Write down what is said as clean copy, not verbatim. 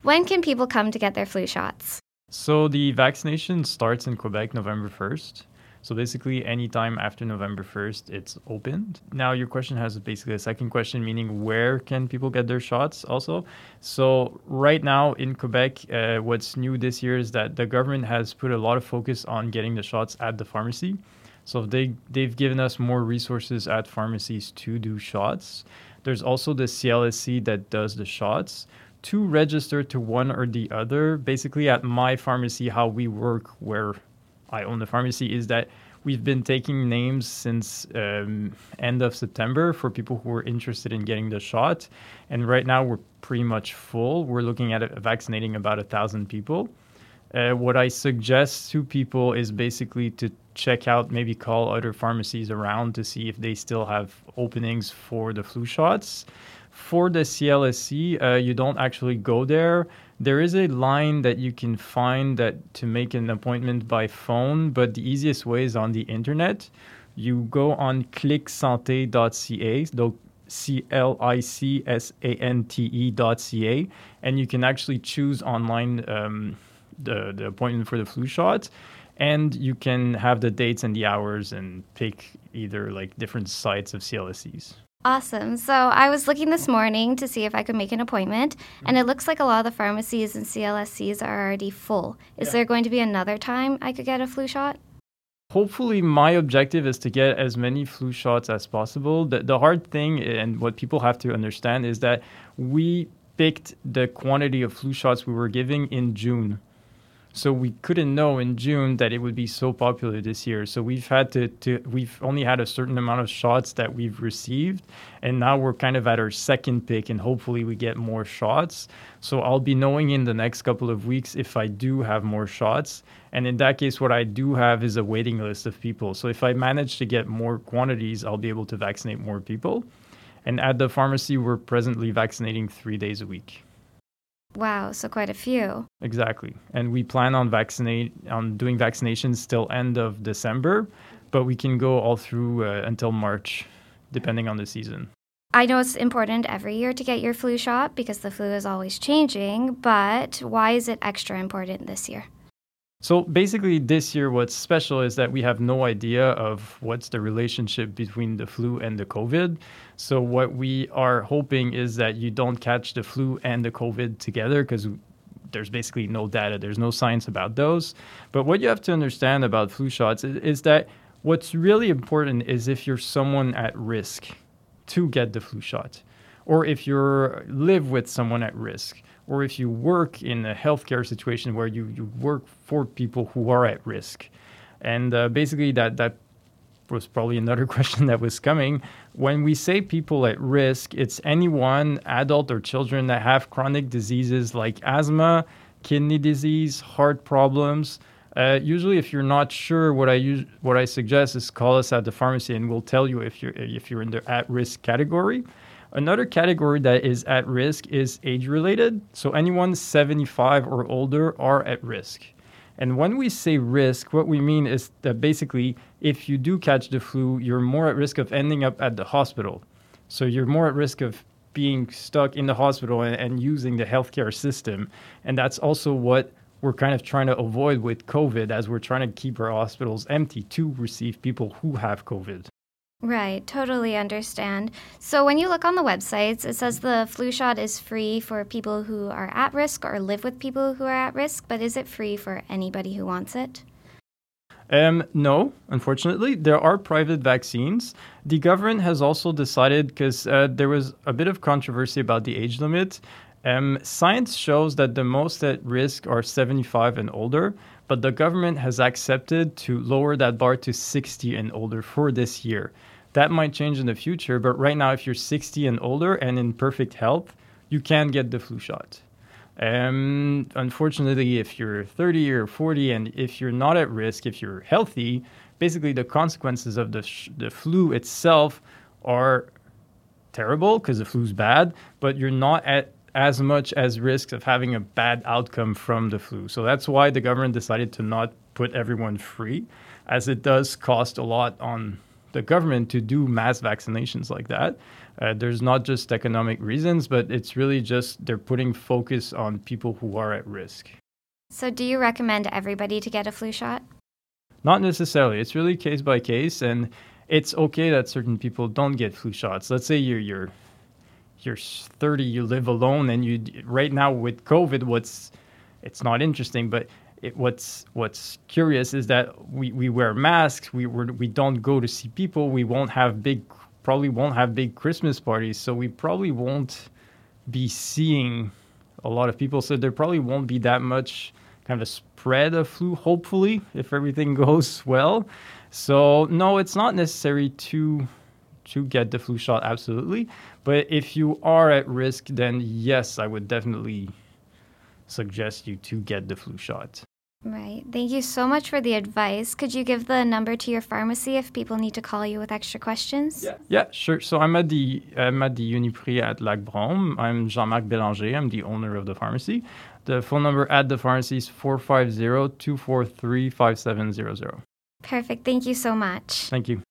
When can people come to get their flu shots? So the vaccination starts in Quebec November 1st. So basically, anytime after November 1st, it's opened. Now, your question has basically a second question, meaning where can people get their shots also? So right now in Quebec, what's new this year is that the government has put a lot of focus on getting the shots at the pharmacy. So they've given us more resources at pharmacies to do shots. There's also the CLSC that does the shots. To register to one or the other, basically at my pharmacy, how we work where I own the pharmacy is that we've been taking names since end of September for people who are interested in getting the shot. And right now we're pretty much full. We're looking at vaccinating about 1,000 people. What I suggest to people is basically to check out, maybe call other pharmacies around to see if they still have openings for the flu shots. For the CLSC, you don't actually go there. There is a line that you can find that to make an appointment by phone, but the easiest way is on the internet. You go on clicsante.ca, so CLICSANTE.ca, and you can actually choose online the appointment for the flu shot, and you can have the dates and the hours and pick either like different sites of CLSCs. Awesome. So I was looking this morning to see if I could make an appointment, and it looks like a lot of the pharmacies and CLSCs are already full. Is there going to be another time I could get a flu shot? Hopefully, my objective is to get as many flu shots as possible. The hard thing and what people have to understand is that we picked the quantity of flu shots we were giving in June. So we couldn't know in June that it would be so popular this year. So we've had we've only had a certain amount of shots that we've received. And now we're kind of at our second pick and hopefully we get more shots. So I'll be knowing in the next couple of weeks if I do have more shots. And in that case, what I do have is a waiting list of people. So if I manage to get more quantities, I'll be able to vaccinate more people. And at the pharmacy, we're presently vaccinating 3 days a week. Wow, so quite a few. Exactly. And we plan on doing vaccinations till end of December, but we can go all through until March, depending on the season. I know it's important every year to get your flu shot because the flu is always changing, but why is it extra important this year? So basically this year, what's special is that we have no idea of what's the relationship between the flu and the COVID. So what we are hoping is that you don't catch the flu and the COVID together because there's basically no data. There's no science about those. But what you have to understand about flu shots is that what's really important is if you're someone at risk to get the flu shot, or if you live with someone at risk, or if you work in a healthcare situation where you work for people who are at risk. And basically that was probably another question that was coming. When we say people at risk, it's anyone, adult or children, that have chronic diseases like asthma, kidney disease, heart problems. Usually, if you're not sure, what I suggest is call us at the pharmacy and we'll tell you if you're in the at-risk category. Another category that is at risk is age-related. So anyone 75 or older are at risk. And when we say risk, what we mean is that basically, if you do catch the flu, you're more at risk of ending up at the hospital. So you're more at risk of being stuck in the hospital and using the healthcare system. And that's also what we're kind of trying to avoid with COVID, as we're trying to keep our hospitals empty to receive people who have COVID. Right, totally understand. So when you look on the websites, it says the flu shot is free for people who are at risk or live with people who are at risk, but is it free for anybody who wants it? No, unfortunately. There are private vaccines. The government has also decided, because there was a bit of controversy about the age limit, science shows that the most at risk are 75 and older, but the government has accepted to lower that bar to 60 and older for this year. That might change in the future, but right now, if you're 60 and older and in perfect health, you can get the flu shot. Unfortunately, if you're 30 or 40 and if you're not at risk, if you're healthy, basically the consequences of the flu itself are terrible because the flu's bad, but you're not at as much as risk of having a bad outcome from the flu. So that's why the government decided to not put everyone free, as it does cost a lot on the government to do mass vaccinations like that. There's not just economic reasons, but it's really just they're putting focus on people who are at risk. So do you recommend everybody to get a flu shot? Not necessarily. It's really case by case, and it's okay that certain people don't get flu shots. Let's say you're 30, you live alone, and you right now with COVID, it's not interesting, but what's curious is that we wear masks. We don't go to see people. We probably won't have big Christmas parties, so we probably won't be seeing a lot of people. So there probably won't be that much kind of a spread of flu, hopefully, if everything goes well. So no, it's not necessary to get the flu shot, absolutely. But if you are at risk, then yes, I would definitely suggest you to get the flu shot. Right. Thank you so much for the advice. Could you give the number to your pharmacy if people need to call you with extra questions? Yeah, sure. So I'm at the Uniprix at Lac-Brome. I'm Jean-Marc Bélanger. I'm the owner of the pharmacy. The phone number at the pharmacy is 450-243-5700. Perfect. Thank you so much. Thank you.